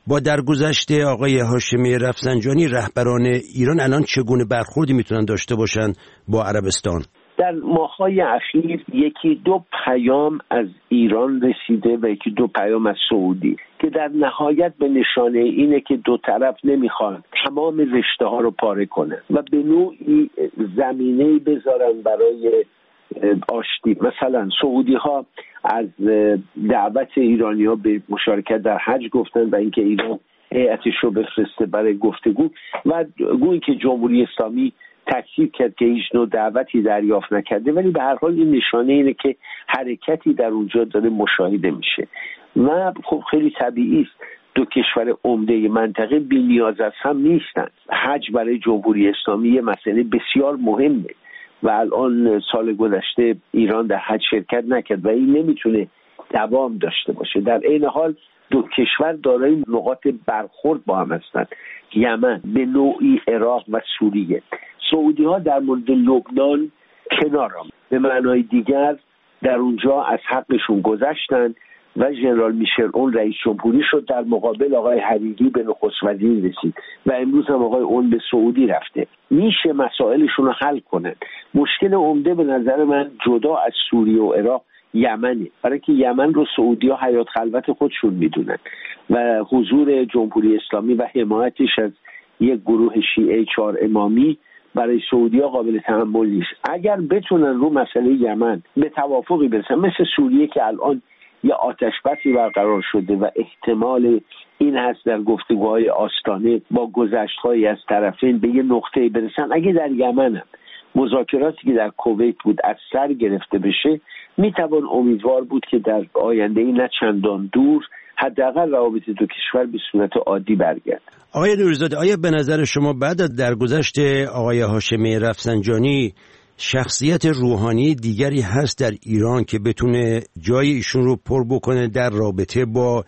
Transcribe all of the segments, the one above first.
با درگذشت آقای هاشمی رفسنجانی رهبران ایران الان چگونه برخوردی میتونن داشته باشن با عربستان؟ در ماه‌های اخیر یکی دو پیام از ایران رسیده و یکی دو پیام از سعودی که در نهایت به نشانه اینه که دو طرف نمیخوان تمام رشته ها رو پاره کنن و به نوعی زمینه‌ای بذارن برای آشتی. مثلا سعودی ها از دعوت ایرانی ها به مشارکت در حج گفتن و اینکه ایران هیئتش رو بفرسته برای گفتگو و گویی که جمهوری اسلامی تکذیب کرد که هیچ نوع دعوتی دریافت نکرده، ولی به هر حال این نشانه اینه که حرکتی در اونجا داره مشاهده میشه و خب خیلی طبیعی است دو کشور عمده منطقه بی نیاز از هم نیستن. حج برای جمهوری اسلامی یه مسئله بسیار مهمه و الان سال گذشته ایران در حج شرکت نکرد و این نمیتونه دوام داشته باشه. در این حال دو کشور دارای نقاط برخورد با هم هستند. یمن، به نوعی عراق و سوریه. سعودی ها در مورد لبنان کنار هم، به معنای دیگر در اونجا از حقشون گذشتن و ژنرال میشل اون رئیس جمهوری شد، در مقابل آقای حریری به نخست وزیر رسید و امروز هم آقای اون به سعودی رفته. میشه مسائلشون رو حل کنن. مشکل عمده به نظر من جدا از سوریه و عراق یمنه، برای که یمن رو سعودی ها حیات خلوت خودشون میدونن و حضور جمهوری اسلامی و حمایتش از یک گروه شیعه 4 امامی برای سعودی ها قابل تحمل نیست. اگر بتونن رو مسئله یمن به توافقی برسن، مثل سوریه که الان یه آتش بسی برقرار شده و احتمال این هست در گفتگوهای آستانه با گذشت‌هایی از طرفین به یه نقطه‌ای برسن، اگه در یمن هم مذاکراتی که در کویت بود از سر گرفته بشه، میتوان امیدوار بود که در آینده‌ای نه چندان دور حداقل روابط دو کشور به صورت عادی برگرد. آقای نوری‌زاده، آیا به نظر شما بعد از درگذشت آقای هاشمی رفسنجانی شخصیت روحانی دیگری هست در ایران که بتونه جای ایشون رو پر بکنه در رابطه با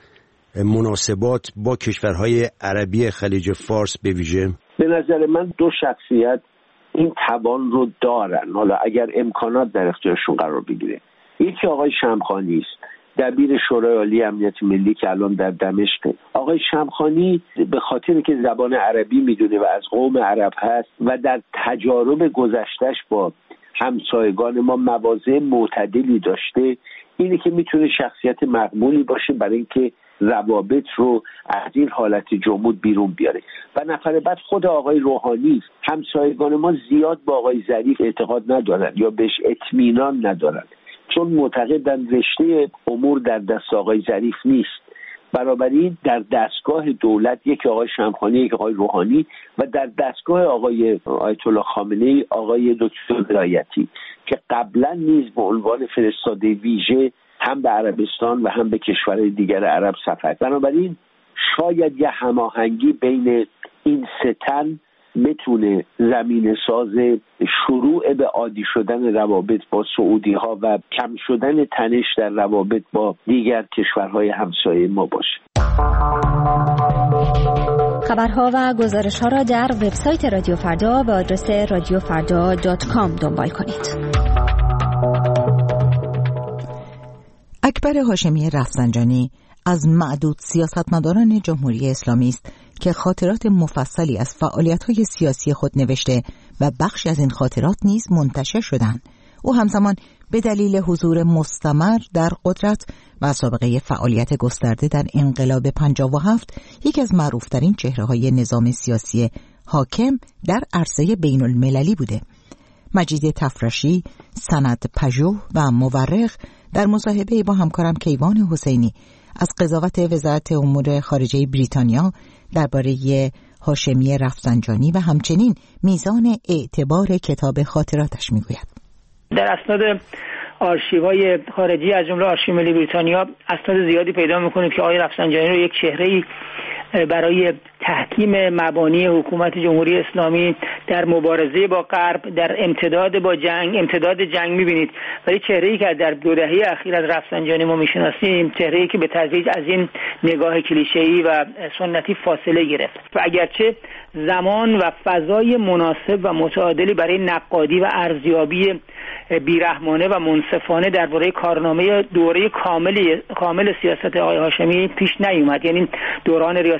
مناسبات با کشورهای عربی خلیج فارس به ویژه؟ به نظر من دو شخصیت این توان رو دارن، حالا اگر امکانات در اختیارشون قرار بگیره. یکی آقای شمخانی است، دبیر شورای عالی امنیت ملی که الان در دمشق. آقای شمخانی به خاطر که زبان عربی میدونه و از قوم عرب هست و در تجارب گذشتهش با همسایگان ما مواضع معتدلی داشته، اینه که میتونه شخصیت مقبولی باشه برای اینکه روابط رو از این حالت جمود بیرون بیاره. و نفر بعد خود آقای روحانی، همسایگان ما زیاد با آقای ظریف اعتقاد ندارن یا بهش اطمینان ندارن، چون معتقدن رشته امور در دست آقای ظریف نیست. بنابراین در دستگاه دولت یک آقای شمخانی، یک آقای روحانی و در دستگاه آقای آیت الله خامنه‌ای آقای دکتر ولایتی که قبلا نیز به عنوان فرستاده ویژه هم به عربستان و هم به کشورهای دیگر عرب سفر. بنابراین شاید یه هماهنگی بین این سه تن بتونه زمین ساز شروع به عادی شدن روابط با سعودی ها و کم شدن تنش در روابط با دیگر کشورهای همسایه ما باشه. خبرها و گزارش ها را در وبسایت رادیو فردا به آدرس radiofarda.com دنبال کنید. اکبر هاشمی رفسنجانی از معدود سیاستمداران جمهوری اسلامی است که خاطرات مفصلی از فعالیت‌های سیاسی خود نوشته و بخشی از این خاطرات نیز منتشر شدند. او همزمان به دلیل حضور مستمر در قدرت و سابقه فعالیت گسترده در انقلاب 57 یکی از معروفترین چهره‌های نظام سیاسی حاکم در عرصه بین‌المللی بوده. مجید تفرشی، سند پژوه و مورخ در مصاحبه با همکارم کیوان حسینی از قضاوت وزارت امور خارجه بریتانیا درباره هاشمی رفسنجانی و همچنین میزان اعتبار کتاب خاطراتش میگوید. در اسناد آرشیوهای خارجی از جمله آرشیو ملی بریتانیا اسناد زیادی پیدا میکنید که آقای رفسنجانی رو یک چهره‌ای برای تحکیم مبانی حکومت جمهوری اسلامی در مبارزه با غرب، در امتداد جنگ می‌بینید. ولی چهره‌ای که در 2 دهه اخیر از رفسنجانی ما می‌شناسیم، چهره‌ای که به تدریج از این نگاه کلیشه‌ای و سنتی فاصله گرفت و اگرچه زمان و فضای مناسب و متعادلی برای نقادی و ارزیابی بیرحمانه و منصفانه درباره کارنامه دوره کامل سیاست آقای هاشمی پیش نیومد. یعنی دوران ریاست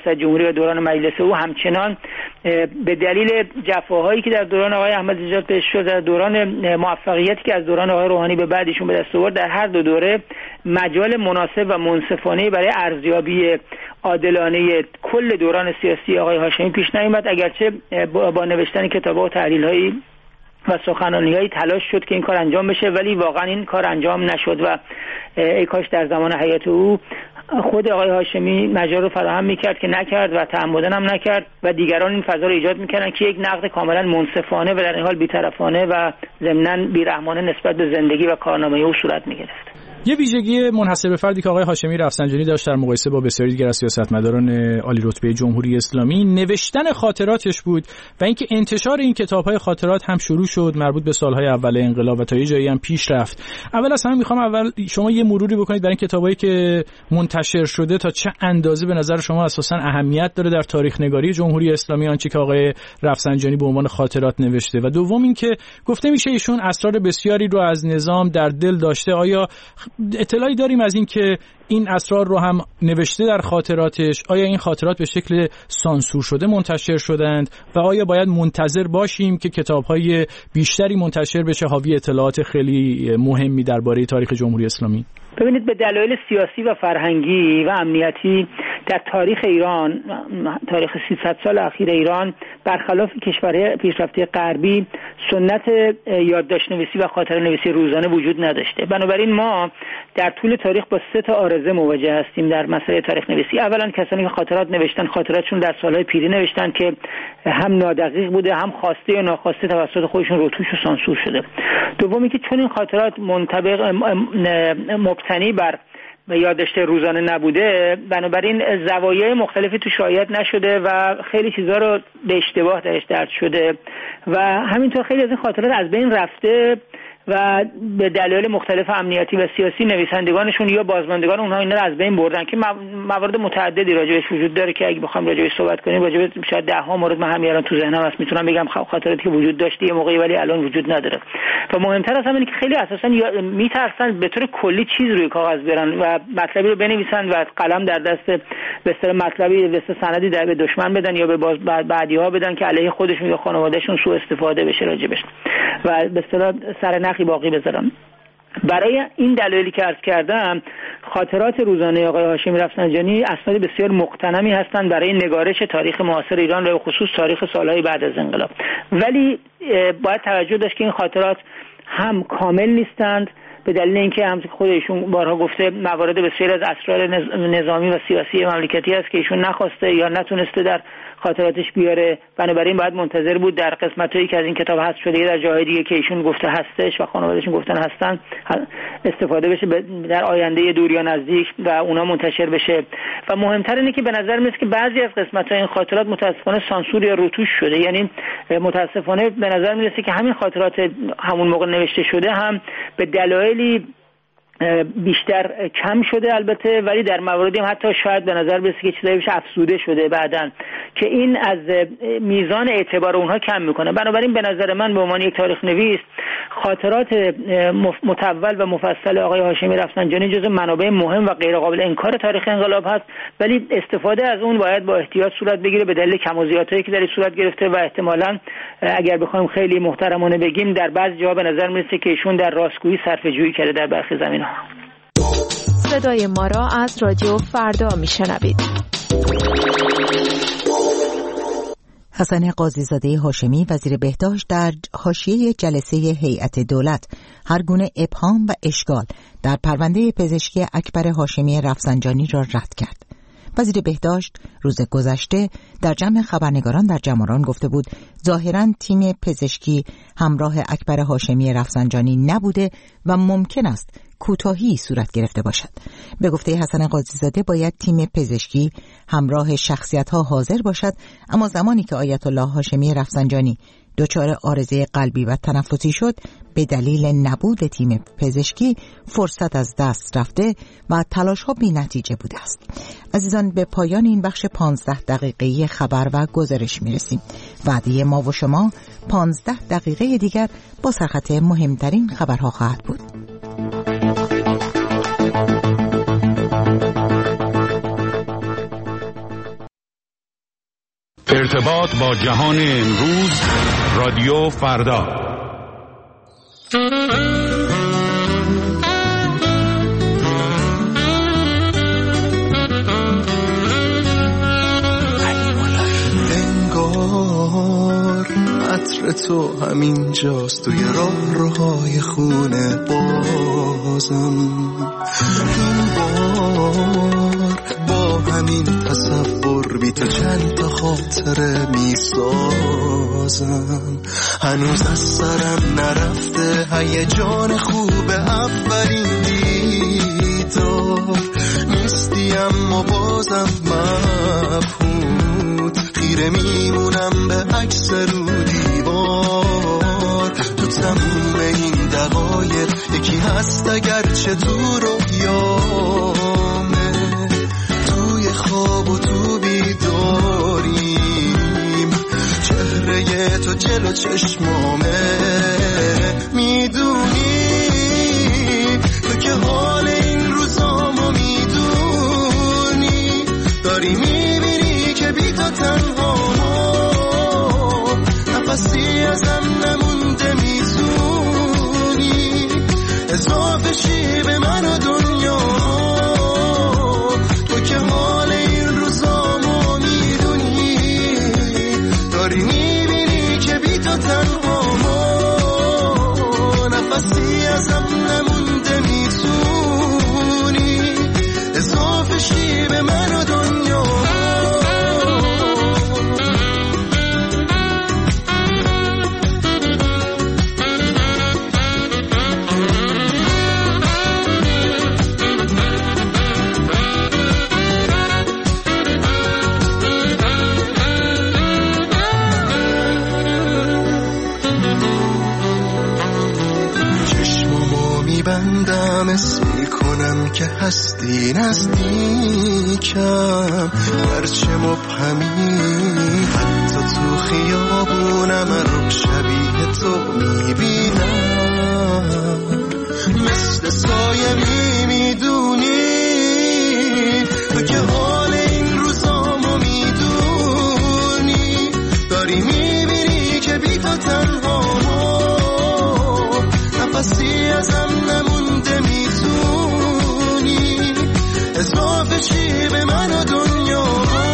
ریاست جمهوری و دوران مجلس او همچنان به دلیل جفاهایی که در دوران آقای احمدی-نژاد پیش شد، در دوران موفقیتی که از دوران آقای روحانی به بعد ایشون به دست آورد، در هر دو دوره مجال مناسب و منصفانه برای ارزیابی عادلانه کل دوران سیاسی آقای هاشمی پیش نیامد، اگرچه با نوشتن کتاب‌ها و تحلیل‌هایی و سخنرانی‌هایی تلاش شد که این کار انجام بشه، ولی واقعا این کار انجام نشد و ای کاش در زمان حیات او خود آقای هاشمی مجال رو فراهم میکرد که نکرد و تعمدن هم نکرد و دیگران این فضا رو ایجاد میکردن که یک نقد کاملا منصفانه و در این حال بی‌طرفانه و ضمناً بی‌رحمانه نسبت به زندگی و کارنامه او صورت میگرفت. یه ویژگی منحصر به فردی که آقای هاشمی رفسنجانی داشت در مقایسه با بسیاری دیگر از سیاستمداران عالی رتبه جمهوری اسلامی نوشتن خاطراتش بود و اینکه انتشار این کتاب‌های خاطرات هم شروع شد مربوط به سال‌های اول انقلاب و تا یه جایی هم پیش رفت. اول از همه می‌خوام اول شما یه مروری بکنید برای این کتابایی که منتشر شده تا چه اندازه به نظر شما اساساً اهمیت داره در تاریخ نگاری جمهوری اسلامی آنچه که آقای رفسنجانی به عنوان خاطرات نوشته، و دوم اینکه گفته میشه ایشون اسرار بسیاری رو از نظام در دل داشته. آیا اطلاعی داریم از این که این اسرار رو هم نوشته در خاطراتش؟ آیا این خاطرات به شکل سانسور شده منتشر شدند و آیا باید منتظر باشیم که کتاب‌های بیشتری منتشر بشه حاوی اطلاعات خیلی مهمی درباره تاریخ جمهوری اسلامی؟ ببینید، به دلایل سیاسی و فرهنگی و امنیتی در تاریخ ایران، تاریخ 300 سال اخیر ایران، برخلاف کشورهای پیشرفته غربی سنت یادداشت نویسی و خاطره نویسی روزانه وجود نداشته. بنابراین ما در طول تاریخ با 3 عارضه مواجه هستیم در مسئله تاریخ نویسی. اولا کسانی که خاطرات نوشتن، خاطراتشون در سالهای پیری نوشتن که هم نادقیق بوده، هم خواسته یا ناخواسته توسط خودشون روتوش و سانسور شده. دومی که چون این خاطرات مبتنی بر یادداشت روزانه نبوده، بنابراین زوایای مختلفی تو رعایت نشده و خیلی چیزا رو به اشتباه درش درد شده و همینطور خیلی از این خاطرات از بین رفته و به دلایل مختلف امنیتی و سیاسی نویسندگانشون یا بازماندگان اونها اینا رو از بین بردن که موارد متعددی راجعش وجود داره که اگه بخوام راجعش صحبت کنیم راجع به شاید 10 مورد من همین الان تو ذهنم هست میتونم بگم خاطراتی که وجود داشته یه موقعی ولی الان وجود نداره. و مهمتر از همه اینه که خیلی اساسا میترسن به طور کلی چیز روی کاغذ بیارن و مطلبی رو بنویسن و قلم در دست به اصطلاح مطلبی به سندی در به دشمن بدن یا به بعدی‌ها بدن که علیه خودشون یا خانواده‌شون سوء استفاده بشه راجعش و به اصطلاح سرنخی باقی بذارم. برای این دلایلی که عرض کردم خاطرات روزانه آقای هاشمی رفسنجانی اسناد بسیار مقتنمی هستند برای نگارش تاریخ معاصر ایران و خصوص تاریخ سالهای بعد از انقلاب، ولی باید توجه داشت که این خاطرات هم کامل نیستند به دلیل اینکه هم خود ایشون بارها گفته موارد بسیاری از اسرار نظامی و سیاسی مملکتی است که ایشون نخواسته یا نتونسته در خاطراتش بیاره. بنابراین باید منتظر بود در قسمتایی که از این کتاب حذف شده در جاهای دیگه که ایشون گفته هستش و خانواده‌شون گفتن هستن استفاده بشه در آینده دور یا نزدیک و اونا منتشر بشه. و مهمتر اینه که به نظر میاد که بعضی از قسمت‌های این خاطرات متاسفانه سانسور یا روتوش شده، یعنی متاسفانه به نظر میرسه که همین خاطرات همون موقع نوشته شده هم به دلایلی بیشتر کم شده البته، ولی در مواردی هم حتی شاید به نظر برسه که چیزایی بشه افزوده شده بعدن که این از میزان اعتبار اونها کم میکنه. بنابراین به نظر من به عنوان یک تاریخ نویس خاطرات متول و مفصل آقای هاشمی رفسنجانی جزو منابع مهم و غیر قابل انکار تاریخ انقلاب هست، ولی استفاده از اون باید با احتیاط صورت بگیره به دلیل کم و زیادهایی که در صورت گرفته و احتمالاً اگر بخوایم خیلی محترمانه بگیم در بعضی جاها به نظر میرسه که ایشون در راستگویی صرفه‌جویی کرده در برخی زمینه‌ها. صدای ما را از رادیو فردا میشنوید. حسن قاضی‌زاده هاشمی وزیر بهداشت در حاشیه جلسه هیئت دولت هر گونه ابهام و اشکال در پرونده پزشکی اکبر هاشمی رفسنجانی را رد کرد. وزیر بهداشت روز گذشته در جمع خبرنگاران در جماران گفته بود ظاهراً تیم پزشکی همراه اکبر هاشمی رفسنجانی نبوده و ممکن است کوتاهی صورت گرفته باشد. به گفته حسن قاضی‌زاده باید تیم پزشکی همراه شخصیت‌ها حاضر باشد، اما زمانی که آیت الله هاشمی رفسنجانی دچار عارضه قلبی و تنفسی شد به دلیل نبود تیم پزشکی فرصت از دست رفته و تلاش‌ها بی‌نتیجه بوده است. عزیزان، به پایان این بخش 15 دقیقه‌ای خبر و گزارش می‌رسیم. وعده ما و شما 15 دقیقه دیگر با سرخط مهمترین خبرها خواهد بود. ارتباط با جهان امروز، رادیو فردا. انگار عطر تو همین جاست توی راهروهای خونه بازم، این بار با همین تصور بی تو چند تا خاطره می سازم. هنوز از سرم نرفته هیجان خوب اولین دیدار، نیستی اما بازم مبهوت، خیره میمونم به عکس رو دیوار. تو تموم این دقایق یکی هست اگرچه تو رویامه، توی خواب و تو بیداریم، چهره تو جلو چشمامه. میدونی تو که حال این روزامو میدونی، داری میبینی که بی تو تنها نفسی ازم نمونده، میتونی اضافه شی به من و دنیا. تو که حال این روزامو میدونی، داری میبینی که بی تو تنها نفسی ازم نمونده، میتونی اضافه شی به من و دنیا. بندم اسم میکنم که هستی نزدیکم، هرچه مبهمی حتی تو خیابونم رو شبیه تو میبینم، مثل سایه میدونی تو که حال این روزامو میدونی، داری میبینی که بی تو تنها نفسی ازم نمونده، میتونی اضافه چی به من و دنیا.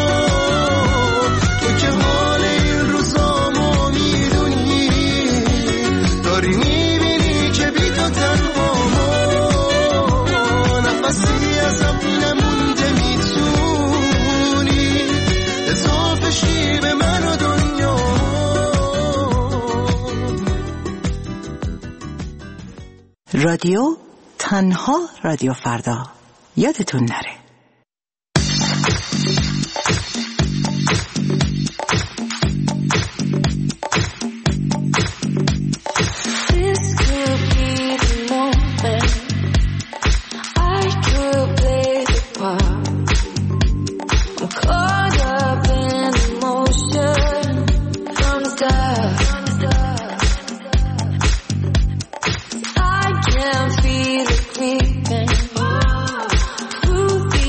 تو که حال این روزامو میدونی، داری میبینی که بی تو تنها نفسی ازم نمونده، میتونی اضافه چی به من و دنیا. رادیو تنها رادیو فردا، یادتون نره. Feel it creeping through the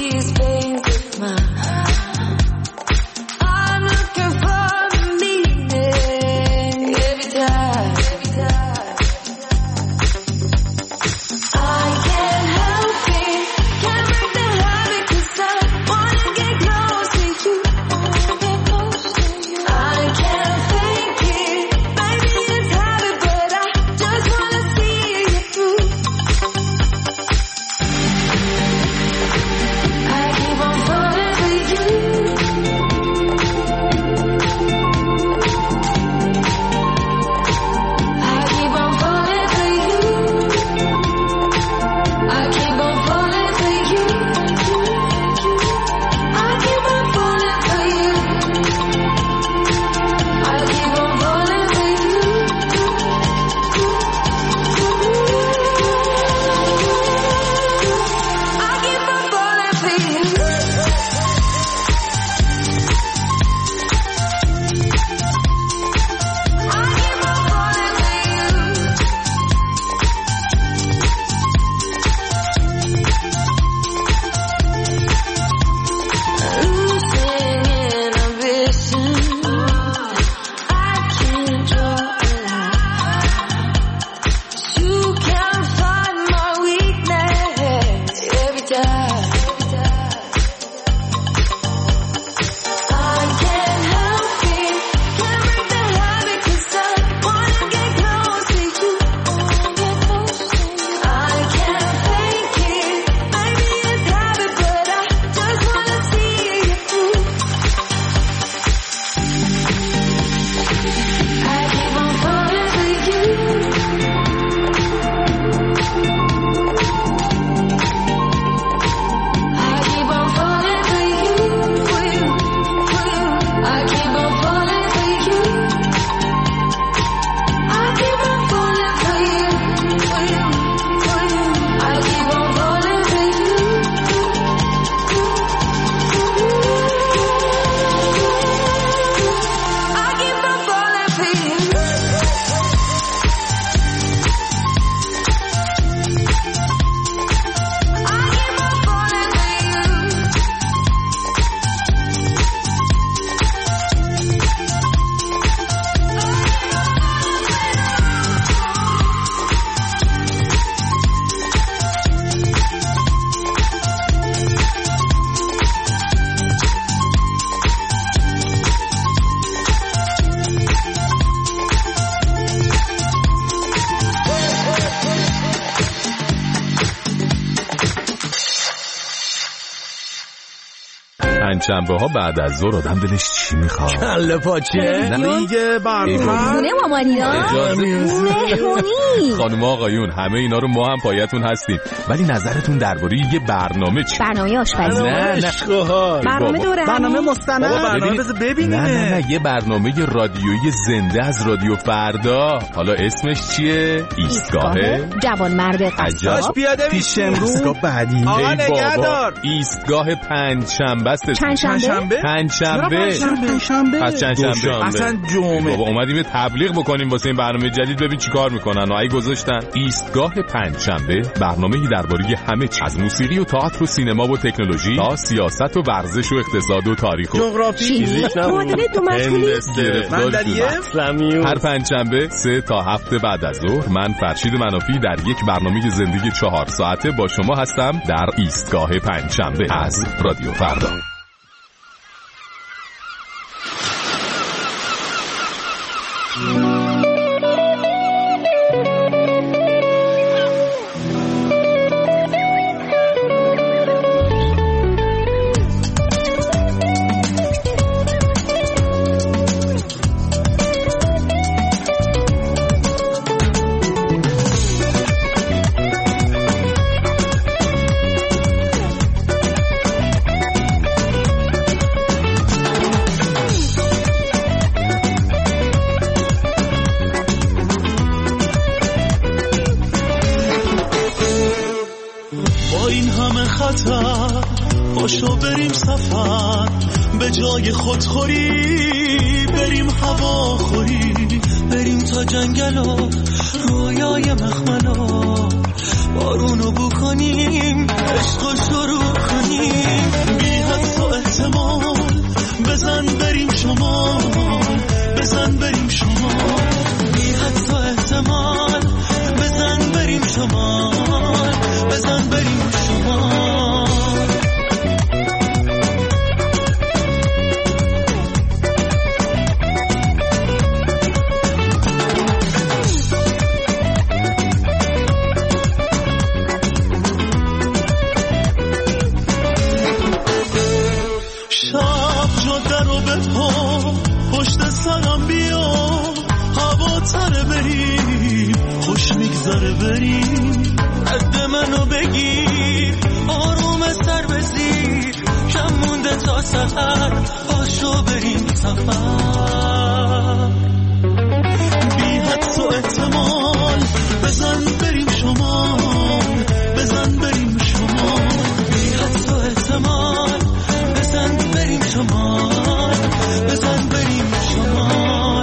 پنجشنبه‌ها بعد از ظهر آدم دلش چی میخواد؟ کله پاچه، دیگه برنامه خونه مامانینا، مهمونی. خانم آقایون همه اینا رو ما هم پایتون هستیم، ولی نظرتون درباره یه برنامه چی؟ برنامه آشپزی. نه برنامه دوره، برنامه مستند، برنامه ببینیم. نه یه برنامه رادیویی زنده از رادیو فردا. حالا اسمش چیه؟ ایستگاه جوانمرد قصاب. پیاده پیش امروز بعدی. آقا نگهدار. ایستگاه پنجشنبه است. پنجشنبه؟ پنجشنبه. پس چندشنبه. اصلا جمعه. بابا اومدیم تبلیغ بکنیم واسه این برنامه جدید، ببین چیکار میکنن. آی گذاشتن ایستگاه پنجشنبه، برنامه‌ای درباره همه چیز، از موسیقی و تئاتر و سینما و تکنولوژی تا سیاست و ورزش و اقتصاد و تاریخ و جغرافی، معادله دو مشغولی. هر پنجشنبه 3 تا 7 بعد از ظهر من فرشید منافی در یک برنامه زندگی 4 ساعته با شما هستم در ایستگاه پنجشنبه از رادیو فردا. پاشو بریم سفر، به جای خودخوری بریم هواخوری، بریم تا جنگل و رویای مخملا، بارونو بو کنیم، عشقو شروع کنیم، بی حدس و احتمال بزن بریم شمال، بزن بریم شمال، بی حدس و احتمال بزن بریم شمال، بزن بریم شمال. پشت سرم بیا هوا تره بریم، خوش میگذره بریم، رد منو بگیر، آروم سر بزیر، کم مونده تا سفر، پاشو بریم سفر، بی حدس و احتمال بزن بریم شمال، بزن بریم شمال، بی حدس و احتمال بزن بریم شمال، بزن بریم شمال.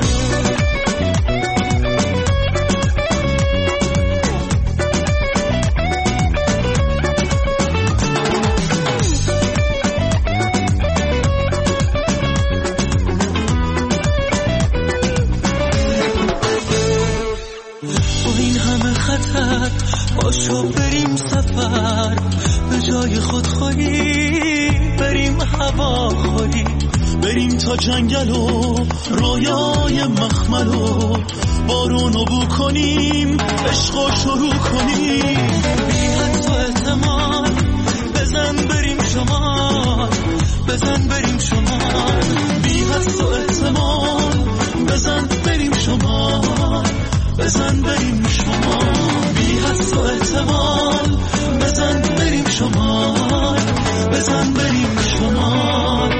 با این همه خطر پاشو بریم سفر، به جای خودخوری بریم هواخوری، بریم تا جنگل و رویای مخمل و بارونو بو کنیم، عشقو شروع کنیم، بی حدس و احتمال بزن بریم شمال، بزن بریم شمال، بی حدس و احتمال بزن بریم شمال، بزن بریم شمال، بی حدس و احتمال بزن بریم شمال، بزن بریم شمال.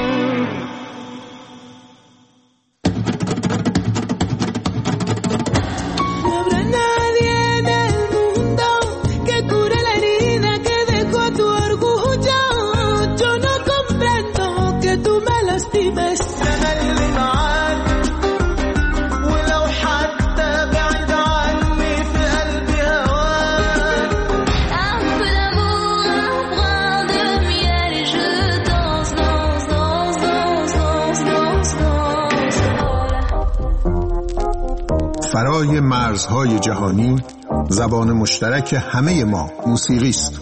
فرای مرزهای جهانی، زبان مشترک همه ما موسیقی است.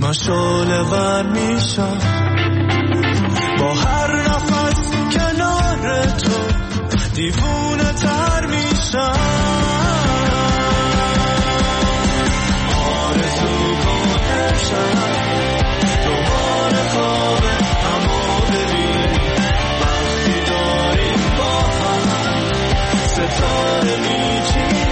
من شعله ور میشم با هر نفس کنار تو دیوونه تر میشم آرزو کن امشب دوباره خواب همو ببینی وقتی داریم با هم ستاره میچینی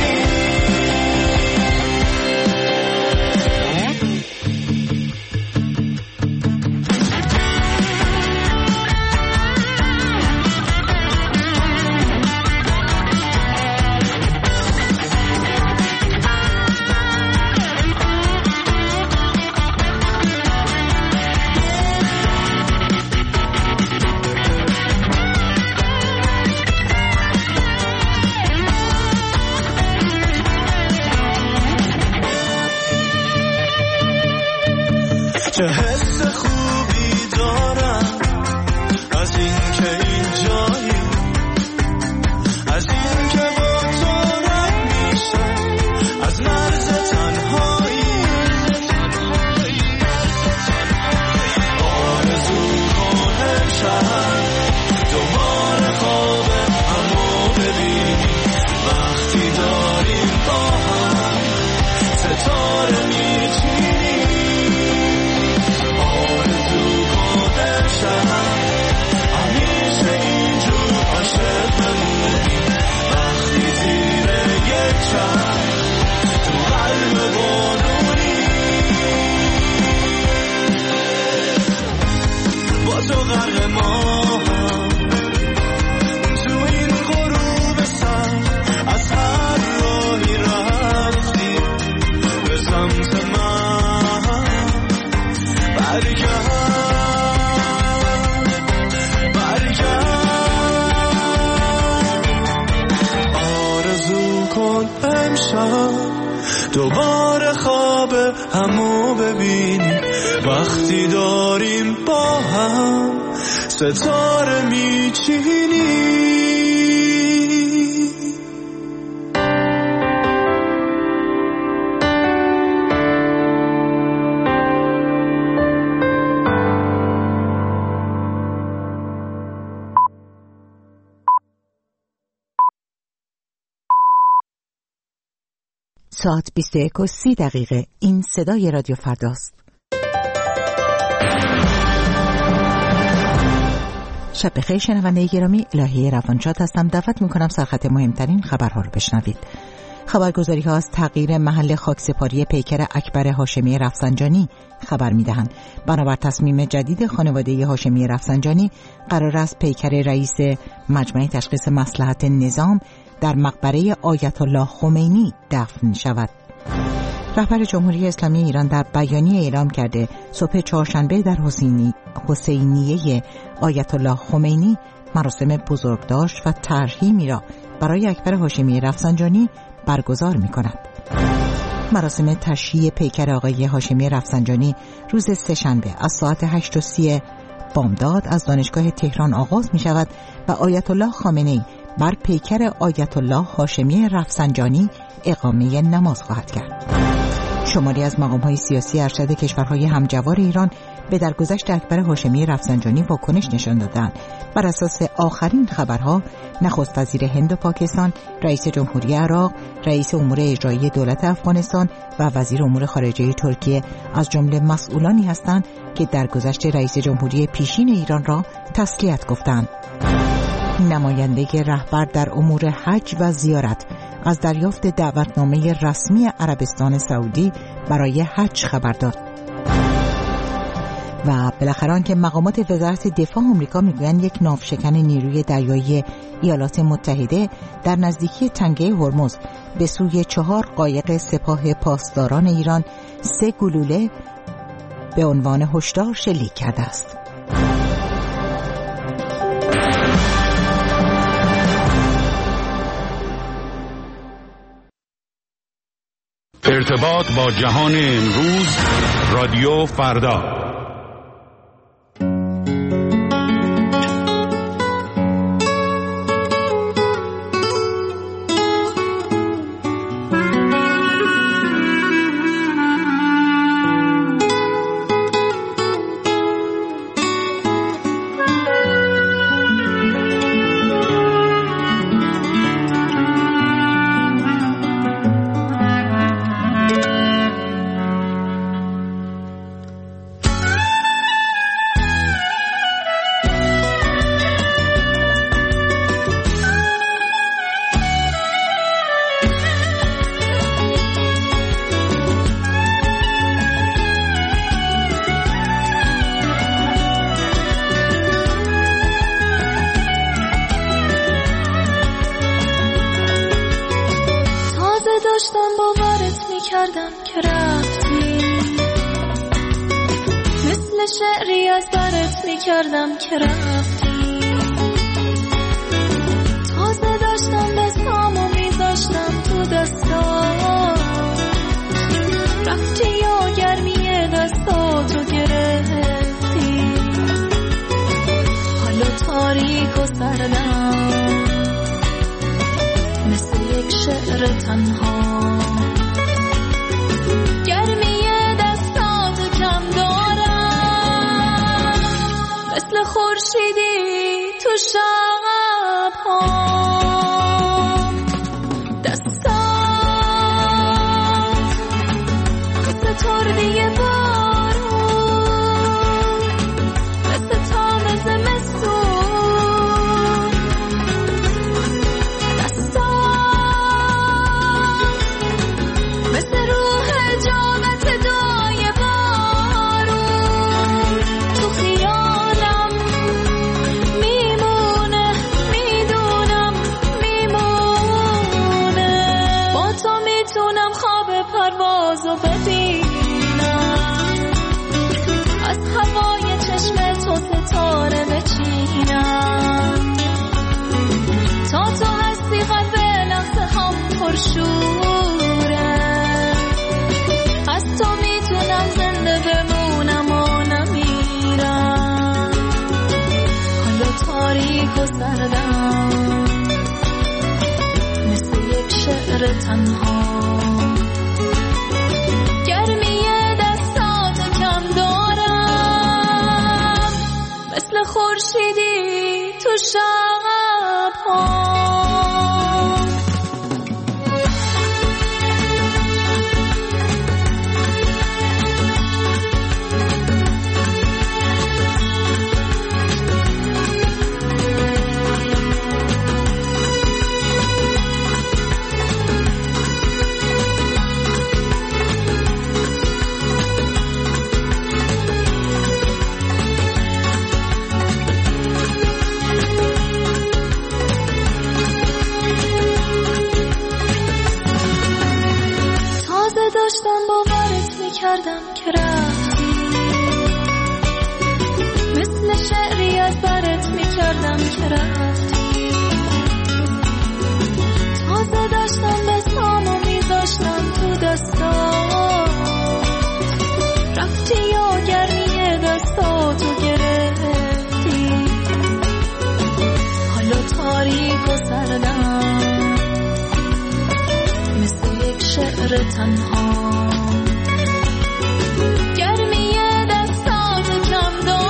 چه حس خوبی دارم از این که اینجایی از این که با تو رد میشم از مرز تنهایی آرزو کن امشب دوباره خواب همو ببینی وقتی داریم با هم ستاره میچینی همیشه اینجور عاشق بمونی وقتی زیر یک چشم تو قلب بارونی با تو غرق ماهم تو این غروب سر از هر راهی رفتی به سمت من برگرد دوباره خواب همو ببینی وقتی داریم با هم ستاره میچینی ساعت 21:30 این صدای رادیو فرداست. شب بخیر شنونده گرامی، الهی روانشاد هستم. دعوت میکنم سرخط مهمترین خبرها رو بشنوید. خبرگزاری ها از تغییر محل خاکسپاری پیکر اکبر هاشمی رفسنجانی خبر میدهند. بنابر تصمیم جدید خانواده هاشمی رفسنجانی قرار است پیکر رئیس مجمع تشخیص مصلحت نظام در مقبره آیت الله خمینی دفن شود. رهبر جمهوری اسلامی ایران در بیانیه اعلام کرده صبح چهارشنبه در حسینیه آیت الله خمینی مراسم بزرگداشت و ترحیمی را برای اکبر هاشمی رفسنجانی برگزار می کند. مراسم تشییع پیکر آقای هاشمی رفسنجانی روز سه‌شنبه از ساعت 8:30 بامداد از دانشگاه تهران آغاز می شود و آیت الله خامنه‌ای بر پیکر آیت الله هاشمی رفسنجانی اقامه نماز خواهد کرد. شماری از مقام‌های سیاسی ارشد کشورهای همجوار ایران به درگذشت اکبر هاشمی رفسنجانی واکنش نشان دادند. بر اساس آخرین خبرها، نخست وزیر هند و پاکستان، رئیس جمهوری عراق، رئیس امور اجرایی دولت افغانستان و وزیر امور خارجه ترکیه از جمله مسئولانی هستند که درگذشت رئیس جمهوری پیشین ایران را تسلیت گفتند. نماینده رهبر در امور حج و زیارت از دریافت دعوتنامه رسمی عربستان سعودی برای حج خبر داد. و بالاخره آنکه مقامات وزارت دفاع آمریکا میگویند یک ناوشکن نیروی دریایی ایالات متحده در نزدیکی تنگه هرمز به سوی 4 قایق سپاه پاسداران ایران 3 گلوله به عنوان هشدار شلیک کرده است. ارتباط با جهان امروز، رادیو فردا. داشتم باورت میکردم که رفتی، مثل شعری از برت میکردم که رفتی. تازه داشتم بسامو میذاشتم تو دستات، رفتی یا گرمی دستاتو گرفتی. حالا تاریک و سردم مثل یک شعر تنها، گرمی دستاتو کم دارم، مثل خورشیدی تو شب‌ها. دیگه بارون مثل تام زمستون، دستان مثل روح جامت دای بارون. تو خیالم میمونه، میدونم میمونه، با تو میتونم خواب پروازو ببینم، از هوای چشم تو ستاره بچینم. تا تو هستی قلب لحظه هم پرشوره، از تو میتونم زنده بمونم و نمیرم. حالا تاریک و سردم مثل یک شعر تنها، خورشیدی تو شب‌ها. داشتم باورت میکردم که رفتی، مثل شعری از برت میکردم که رفتی. تازه داشتم بسامو میذاشتم تو دستات، رفتی یا گرمی دستاتو گرفتی. حالا تاریک و سردم مثل یک شعر تنها، گرمی دستاتو کم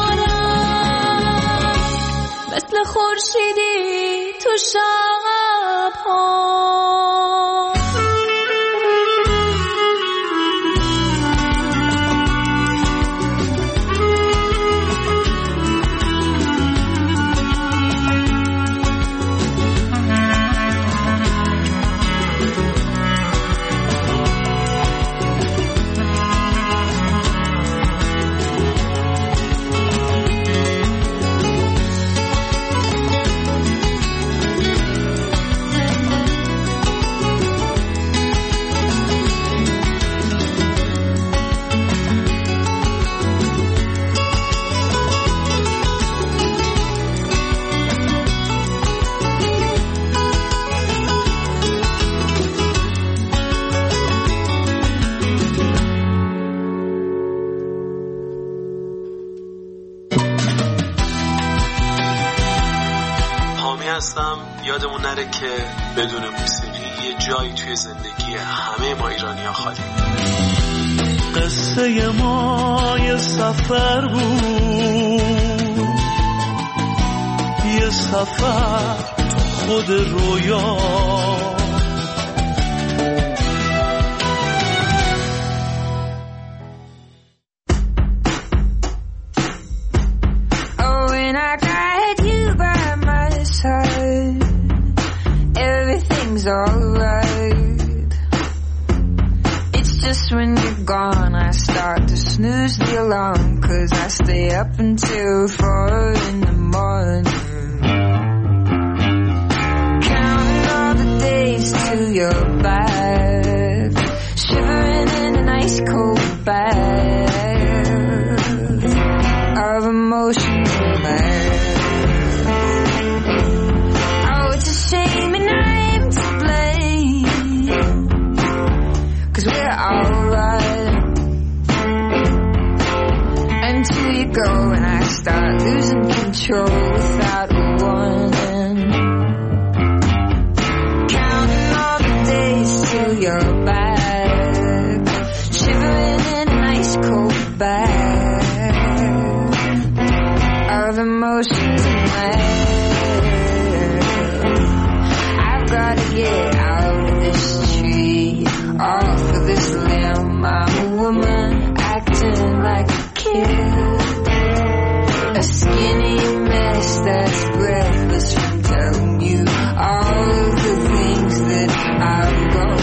دارم، مثل خورشیدی تو شب‌ها. یادمون نره که بدون موسیقی یه جایی توی زندگی همه ما ایرانی‌ها خالی. قصه ما یه سفر بود، یه سفر خود رویا، alright. It's just when you're gone I start to snooze the alarm, 'cause I stay up until 4 in the morning, counting all the days till you're back. control without a warning. Counting all the days till you're back, shivering in an ice cold bath of emotions and I've gotta get out of this tree, off of this limb. I'm a woman acting like a kid, a skinny mess that's breathless from telling you all of the things that I've gone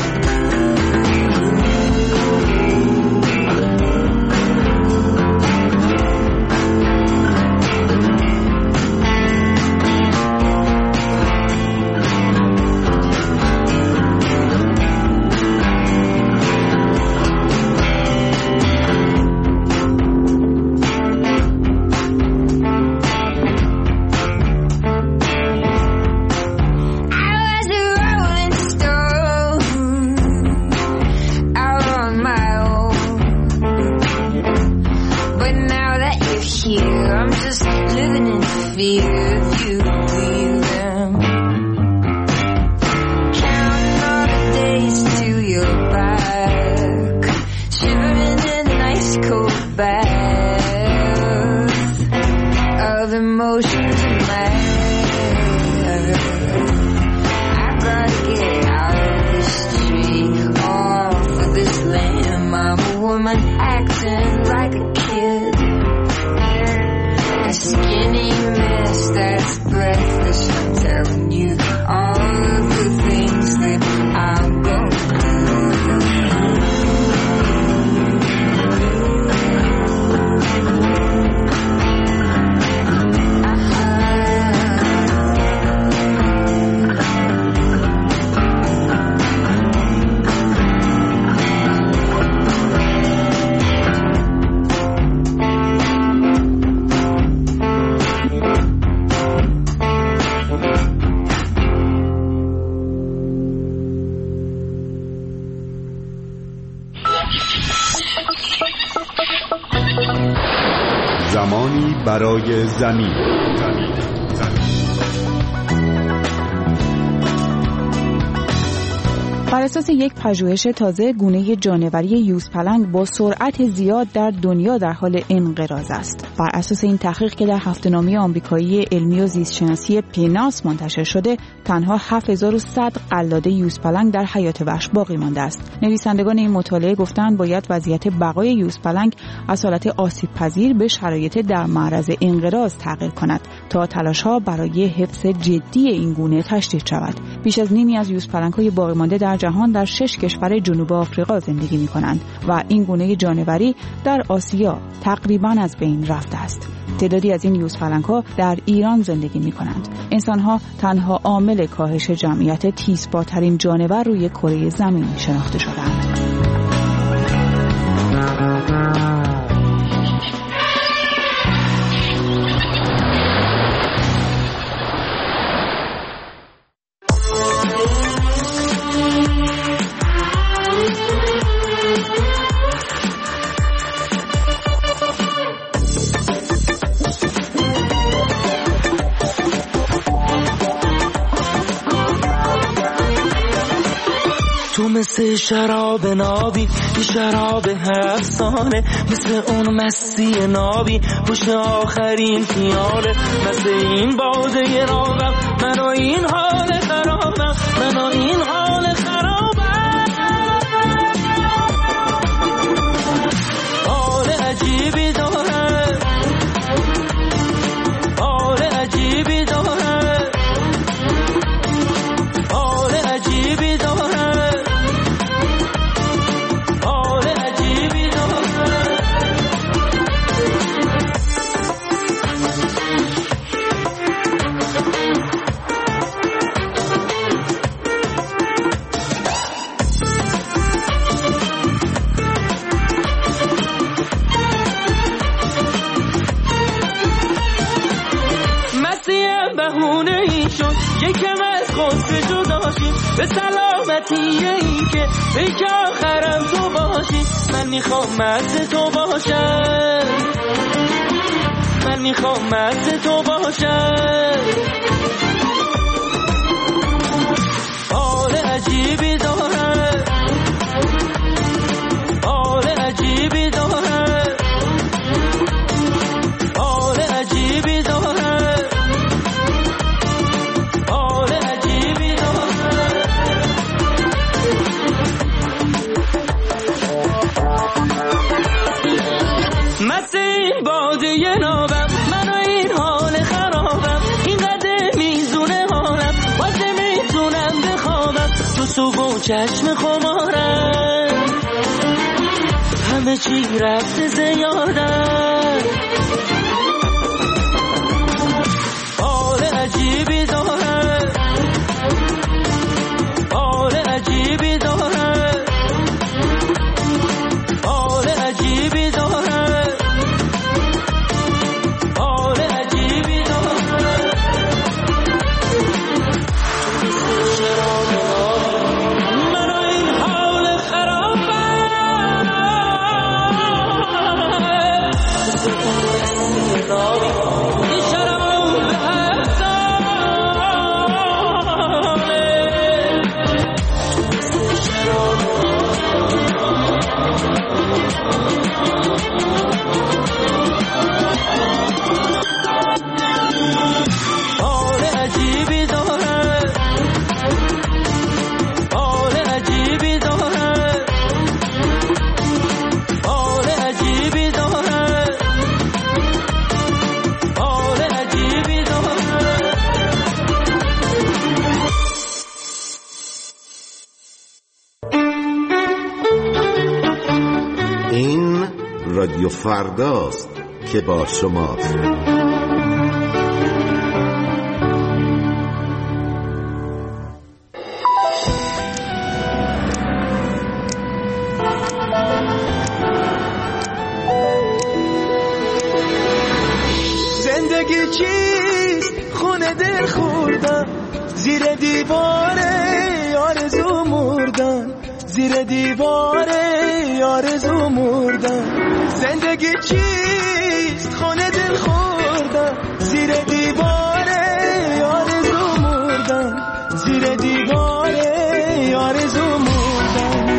زمانی برای زمین. بر اساس یک پژوهش تازه، گونه جانوری یوزپلنگ با سرعت زیاد در دنیا در حال انقراض است. بر اساس این تحقیق که در هفته‌نامه آمریکایی علمی و زیستشناسی پیناس منتشر شده، تنها 7100 قلاده یوزپلنگ در حیات وحش باقی مانده است. نویسندگان این مطالعه گفتند باید وضعیت بقای یوزپلنگ از حالت آسیب‌پذیر به شرایط در معرض انقراض تغییر کند تا تلاش‌ها برای حفظ جدی این گونه تشدید شود. بیش از نیمی از یوزپلنگ‌های باقی مانده در جهان در 6 کشور جنوب آفریقا زندگی می‌کنند و این گونه جانوری در آسیا تقریباً از بین رفته است. تعدادی از این یوزپلنگ‌ها در ایران زندگی می‌کنند. انسان‌ها تنها عامل کاهش جمعیت تیزپاترین جانور روی کره زمین شناخته شدند. تو مثل شراب نابی، یه شراب افسانه، مثل اون مستی نابی پشت آخرین پیاله، مثل این باده راغم، منو این حال خرابم، منو این حال خرابم. حال عجیبی داره، حال عجیبی داره، حال عجیبی داره. یکم از خود جداشیم به سلامتی این که پیک آخرم تو باشی. من میخوام مست تو باشم، من میخوام مست تو باشم. باشد حال عجیبی دارد حال عجیبی دارد حال عجیبی دارد حال عجیبی دارد مثل این باده نابم من و این حال خرابم اینقدر میزونه حالم واسه میتونم بخوابم تو صبح و چشم خمارم همه چی رفته زیادم حال عجیبی دارد حال عجیبی دارد حال عجیبی دارد حال عجیبی دارد من و این حال خرابم این شراب به هر حال عجیبی دارد حال عجیبی دارد حال عجیبی دارد حال عجیبی دارد این رادیو فرداست که با شماست. زندگی چیست خونه دل خوردن زیر دیواره آرزو مردن زیر دیواره آرزو مردن زندگی چیست خونه دل خوردن زیر دیواره آرزو مردن زیر دیواره آرزو مردن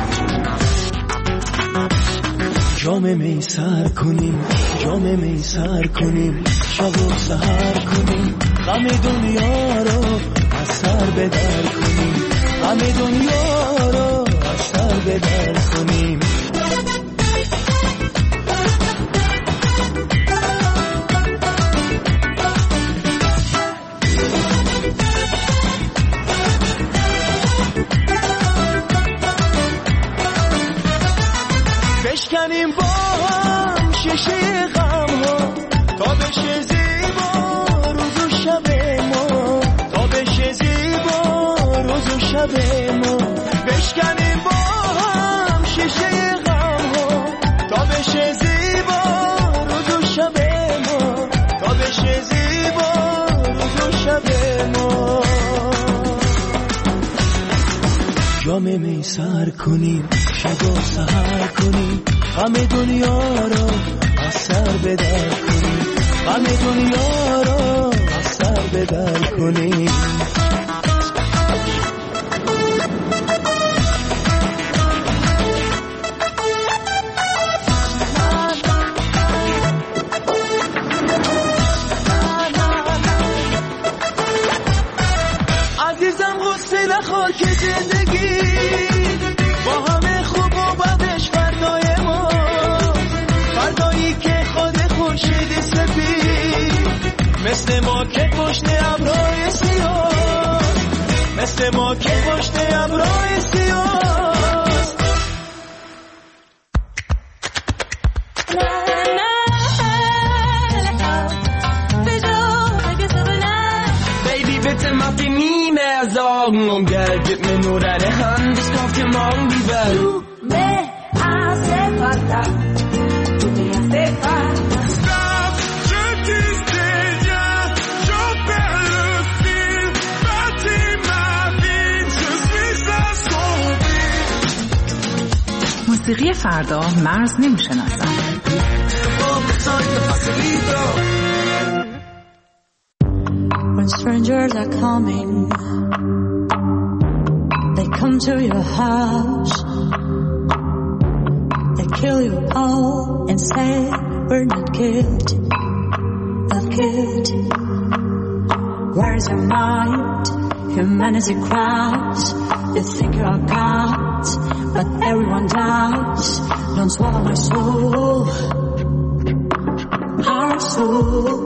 جام می سر کنیم جام می سر کنیم شب و سحر کنیم غم دنیا رو از سر بدر کنیم غم دنیا رو از سر بدر کنیم بشکنیم با هم شیشه غم ها تا بشه زیبا روز و شب ما تا بشه زیبا روز و شب ما بشکنیم با هم شیشه غم ها تا بشه زیبا روز و شب ما تا بشه زیبا روز و شب ما جام می سر کنیم شب و سحر کنیم غم دنیا رو از سر بدر کنیم غم دنیا رو از سر بدر کنیم عزیزم غصه نخور که زندگی با همه خوب و بدش فردای ما فردایی که خود خورشید سفید مثل ما که پشت ابرهای سیاه مثل ما که پشت ابرهای سیاه Bitte mach dir nie mehr Sorgen um Geld, gib mir nur deine Hand, ich kauf dir morgen die Welt. Du me hace falta, tú me hace falta. Stop, je disais rien, j'en perds le fil, bâtis ma vie, je suis assombri. موسیقی فردا مرز نمیشناسد. when strangers are coming. They come to your house, they kill you all and say we're not guilty, not guilty. Where's your mind? Humanity cries. You think you're gods, but everyone dies. Don't swallow my soul, our souls.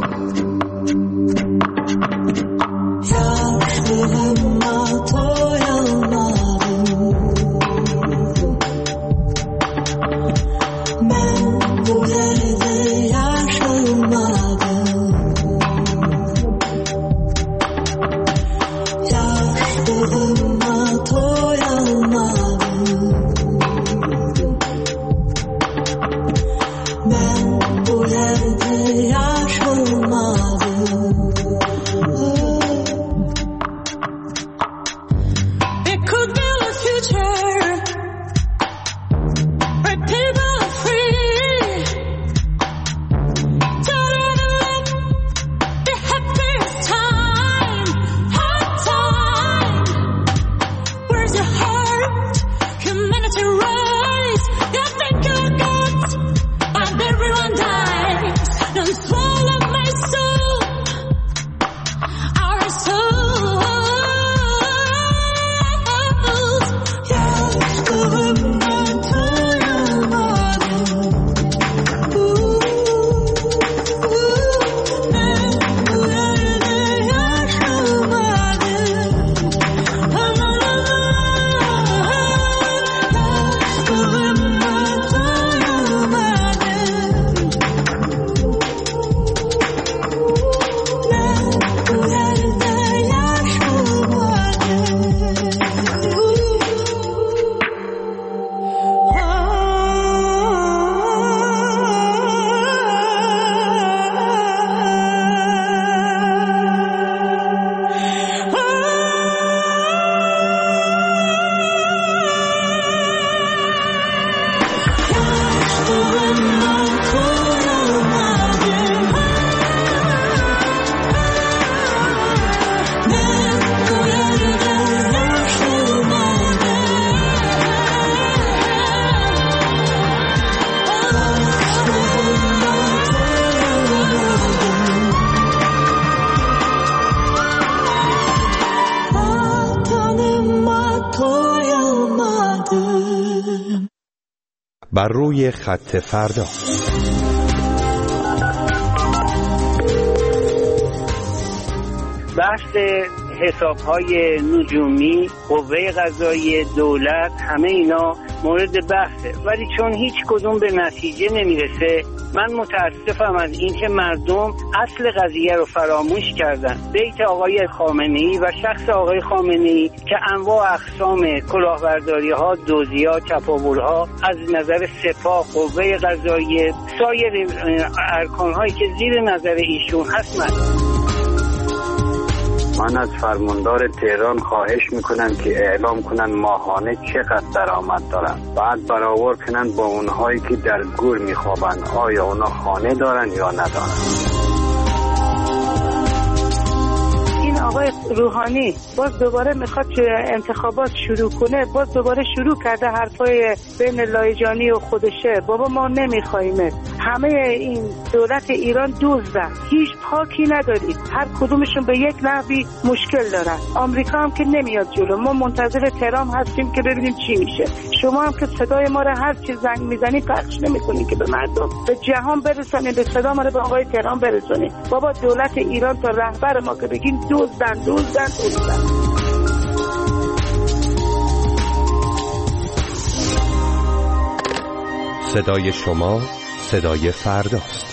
بر روی خط فردا. بحث حساب‌های نجومی، قوه قضاییه، دولت، همه اینا مورد بحثه، ولی چون هیچ کدوم به نتیجه نمیرسه من متاسفم از اینکه مردم اصل قضیه رو فراموش کردن. بیت آقای خامنه‌ای و شخص آقای خامنه‌ای که انواع اقسام کلاهبرداری‌ها، دزدی‌ها، چپاول‌ها از نظر سپاه، قوه قضاییه، سایر ارکان‌هایی که زیر نظر ایشون هست. من از فرماندار تهران خواهش میکنم که اعلام کنن ماهانه چقدر درآمد دارن، بعد برآورد کنن با اونهایی که در گور میخوابن، آیا اونا خانه دارن یا ندارن. آقای روحانی باز دوباره میخواد انتخابات شروع کنه، باز دوباره شروع کرده حرفای بین لایجانی و خودشه. بابا ما نمیخوایمه، همه این دولت ایران دزدن، هیچ پاکی نداری، هر کدومشون به یک نحوی مشکل دارن. آمریکا هم که نمیاد جلو، ما منتظر تهران هستیم که ببینیم چی میشه. شما هم که صدای ما رو هر چی زنگ میزنی پخش نمیکنین که به مردم، به جهان برسونید، به صدا ما رو به آقای تهران برسونید. بابا دولت ایران تا رهبر ما که بگین دزدن. صدای شما صدای فرداست.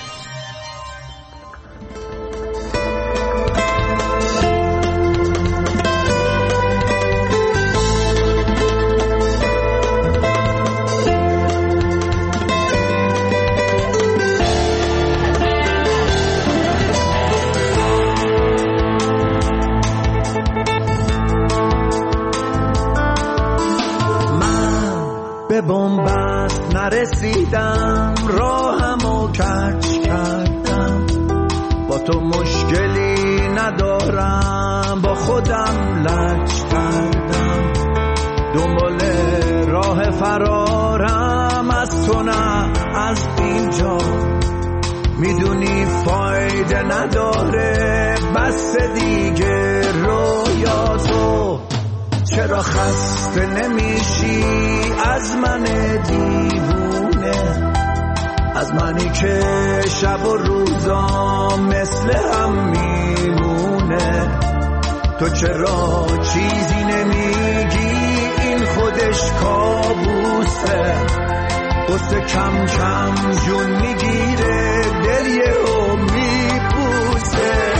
به بنبست نرسیدم، راهمو کج کردم، با تو مشکلی ندارم، با خودم لج کردم، دنبال راه فرارم از تو نه از اینجا. میدونی فایده نداره بس دیگه رویاتو. چرا خسته نمیشی از من دیوونه، از منی که شب و روزام مثل هم میمونه؟ تو چرا چیزی نمیگی؟ این خودش کابوسه، قصه کم کم جون میگیره، دل یهو میپوسه.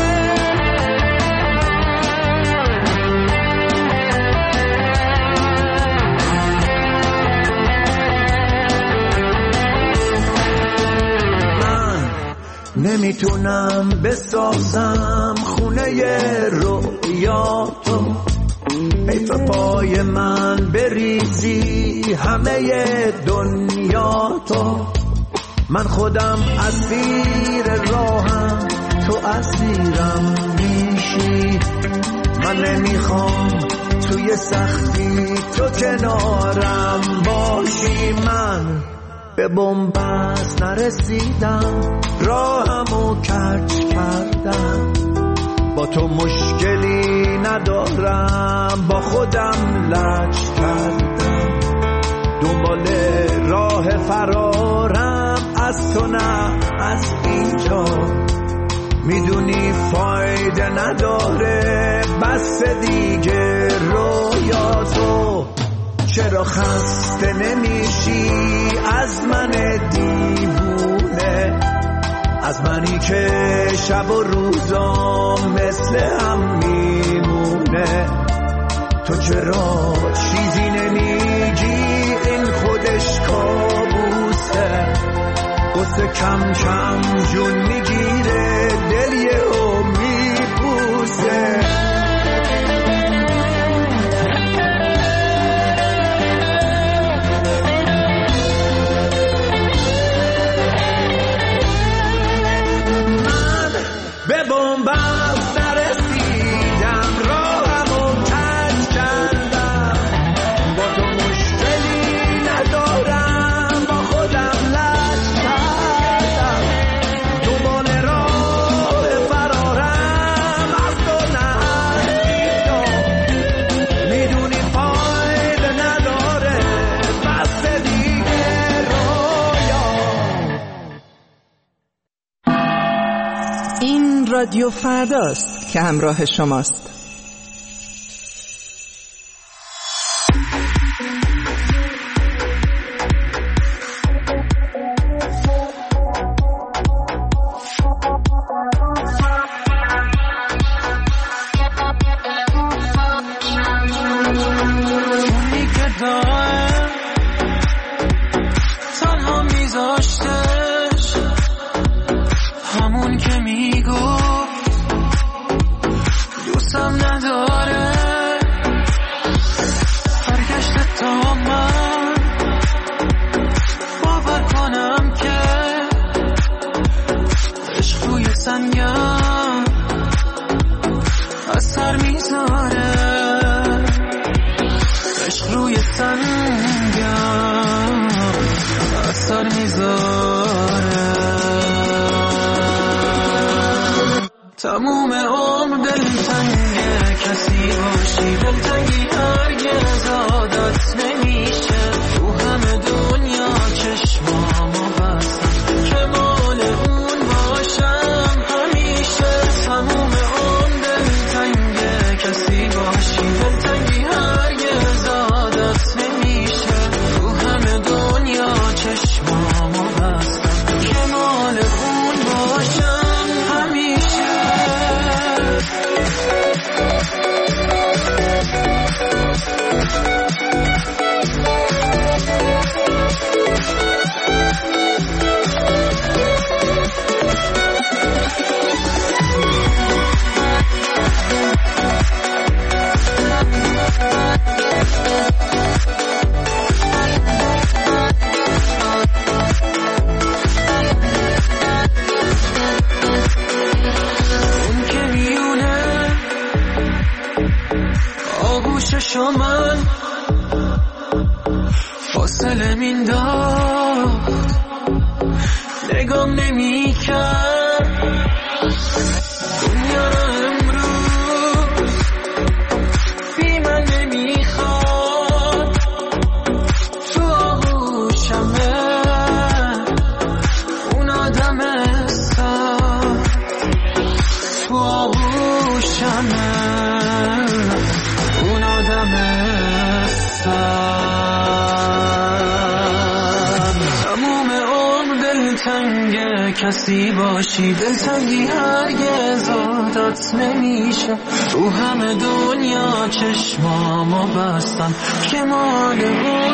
نمیتونم بسازم خونه رویاتو، حیف پای من بریزی همه دنیاتو. من خودم اسیر راهم، تو اسیرم میشی. من نمیخوام توی سختی تو کنارم باشی. من به بنبست نرسیدم، راهمو کج کردم. با تو مشکلی ندارم، با خودم لج کردم، دنبال راه فرارم از تو نه از اینجا. میدونی فایده نداره بس دیگه رویاتو. چرا خسته نمیشی از من دیوونه، از منی که شب و روزام مثل هم میمونه؟ تو چرا چیزی نمیگی؟ این خودش کابوسه، قصه کم کم جون میگیره، دل یهو میپوسه. به بنبست نرسیدم، راهمو کج کردم. با تو مشکلی ندارم، با خودم لج کردم، دنبال راه فرارم از تو نه اینجا. میدونی فایده نداره بس دیگه رویا. این رادیو فرداست که همراه شماست. تنها میذاشتش همون که میگفت دوستم نداره، برگشته تا من باور کنم که عشق روی سنگم اثر میذاره، عشق روی سنگم اثر میذاره. تموم عمر دلتنگه، کسی باشی دلتنگی هرگز عادت نمیشه. تو همه دنیا چشمامو بستم که مال اون باشم همیشه. تموم عمر دلتنگه، کسی باشی دلتنگی هرگز عادت نمیشه. تو همه دنیا چشمامو بستم که مال اون باشم همیشه. فاصله مینداخت نگام نمی کرد دنیا رو امروز بی من نمیخواد تو آغوشمه اون آدم سال تو آغوشمه اون آدم تموم عمر دلتنگ کسی باشی دلتنگی هرگز عادت نمیشه تو همه دنیا چشمامو بستم که مال اون